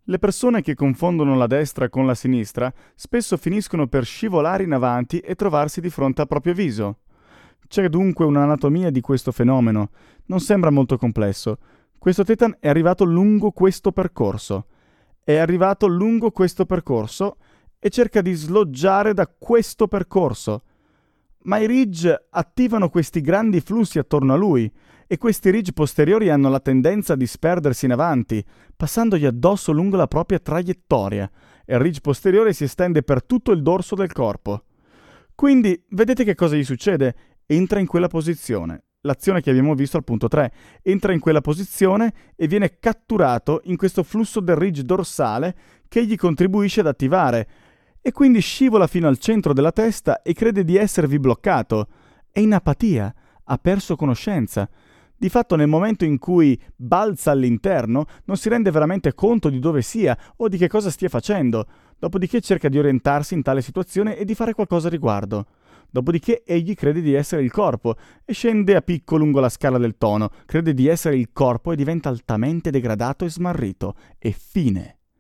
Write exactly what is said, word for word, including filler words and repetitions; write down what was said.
Le persone che confondono la destra con la sinistra spesso finiscono per scivolare in avanti e trovarsi di fronte al proprio viso. C'è dunque un'anatomia di questo fenomeno. Non sembra molto complesso. Questo Titan è arrivato lungo questo percorso. È arrivato lungo questo percorso e cerca di sloggiare da questo percorso. Ma i ridge attivano questi grandi flussi attorno a lui e questi ridge posteriori hanno la tendenza a disperdersi in avanti, passandogli addosso lungo la propria traiettoria, e il ridge posteriore si estende per tutto il dorso del corpo. Quindi, vedete che cosa gli succede? Entra in quella posizione. L'azione che abbiamo visto al punto tre. Entra in quella posizione e viene catturato in questo flusso del ridge dorsale che gli contribuisce ad attivare, e quindi scivola fino al centro della testa e crede di esservi bloccato. È in apatia, ha perso conoscenza. Di fatto nel momento in cui balza all'interno non si rende veramente conto di dove sia o di che cosa stia facendo, dopodiché cerca di orientarsi in tale situazione e di fare qualcosa a riguardo. Dopodiché egli crede di essere il corpo e scende a picco lungo la scala del tono, crede di essere il corpo e diventa altamente degradato e smarrito. E fine.